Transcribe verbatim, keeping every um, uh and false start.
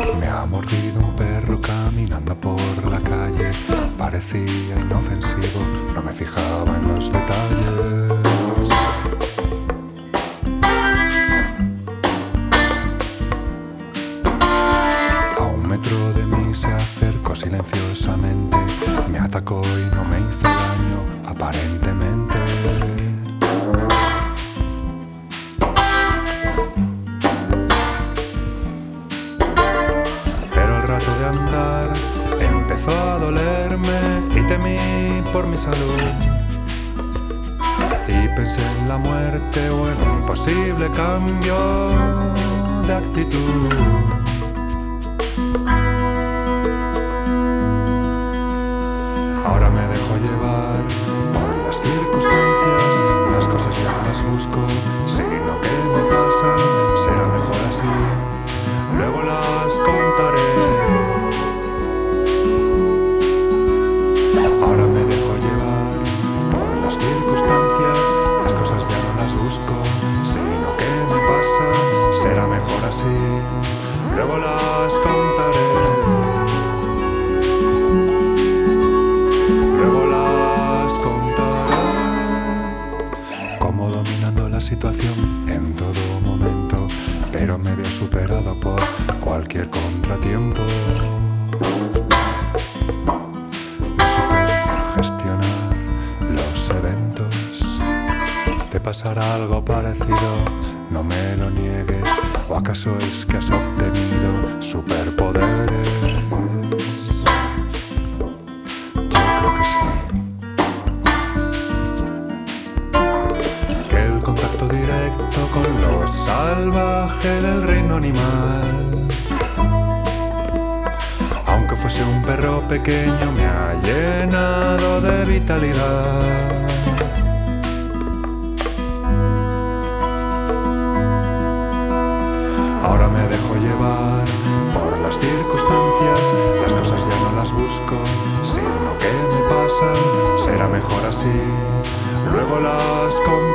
Me ha mordido un perro caminando por la calle. Parecía inofensivo, no me fijaba en los detalles. A un metro de mí se acercó silenciosamente. Me atacó y no me hizo daño, aparentemente. De andar empezó a dolerme y temí por mi salud, y pensé en la muerte o en un posible cambio de actitud. Ahora me dejo llevar por las circunstancias, las cosas ya no las busco, si lo que me pasa será mejor así, luego las contaré. Ahora me dejo llevar por las circunstancias, las cosas ya no las busco, si lo que me pasa será mejor así, luego las contaré, luego las contaré. Como dominando la situación en todo momento, pero me veo superado por cualquier contratiempo. Gestionar los eventos. ¿Te pasará algo parecido? No me lo niegues. ¿O acaso es que has obtenido superpoderes? Yo creo que sí. Que el contacto directo con lo salvaje del reino animal, aunque fuese un perro pequeño, me ha llenado de vitalidad. Ahora me dejo llevar por las circunstancias, las cosas ya no las busco, si lo que me pasa será mejor así, luego las contaré.